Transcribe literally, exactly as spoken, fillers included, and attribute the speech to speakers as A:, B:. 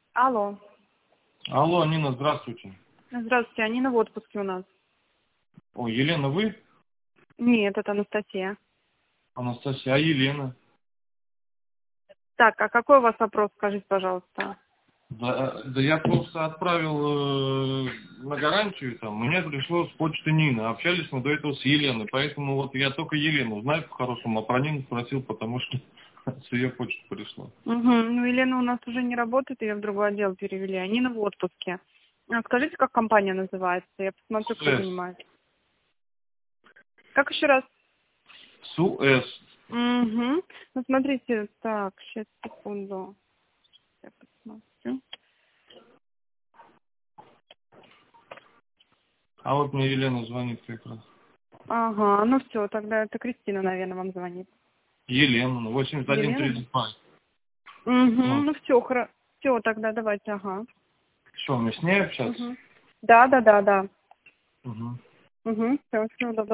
A: Алло.
B: Алло, Нина, здравствуйте.
A: Здравствуйте, Анина в отпуске у нас.
B: О, Елена, вы?
A: Нет, это Анастасия.
B: Анастасия, а Елена?
A: Так, а какой у вас вопрос, скажите, пожалуйста?
B: Да, да я просто отправил э, на гарантию, там, мне пришло с почты Нина. Общались мы до этого с Еленой, поэтому вот я только Елену знаю по-хорошему, а про Нину спросил, потому что с ее почты пришло.
A: Угу. Ну, Елена у нас уже не работает, ее в другой отдел перевели. Анина в отпуске. А скажите, как компания называется? Я посмотрю, кто
B: Суэс.
A: занимает. Как еще раз?
B: Суэс.
A: Угу. Ну, смотрите, так, сейчас, секунду. Я посмотрю.
B: А вот мне Елена звонит как раз.
A: Ага, ну все, тогда это Кристина, наверное, вам звонит.
B: Елена, восемьдесят один
A: Елена, да?
B: тридцать пять.
A: Угу,
B: Ну,
A: ну все, хорошо. Все, тогда давайте, ага.
B: что, мне с ней общаться?
A: Угу. Да, да, да, да.
B: Угу.
A: Угу, все, всего доброго.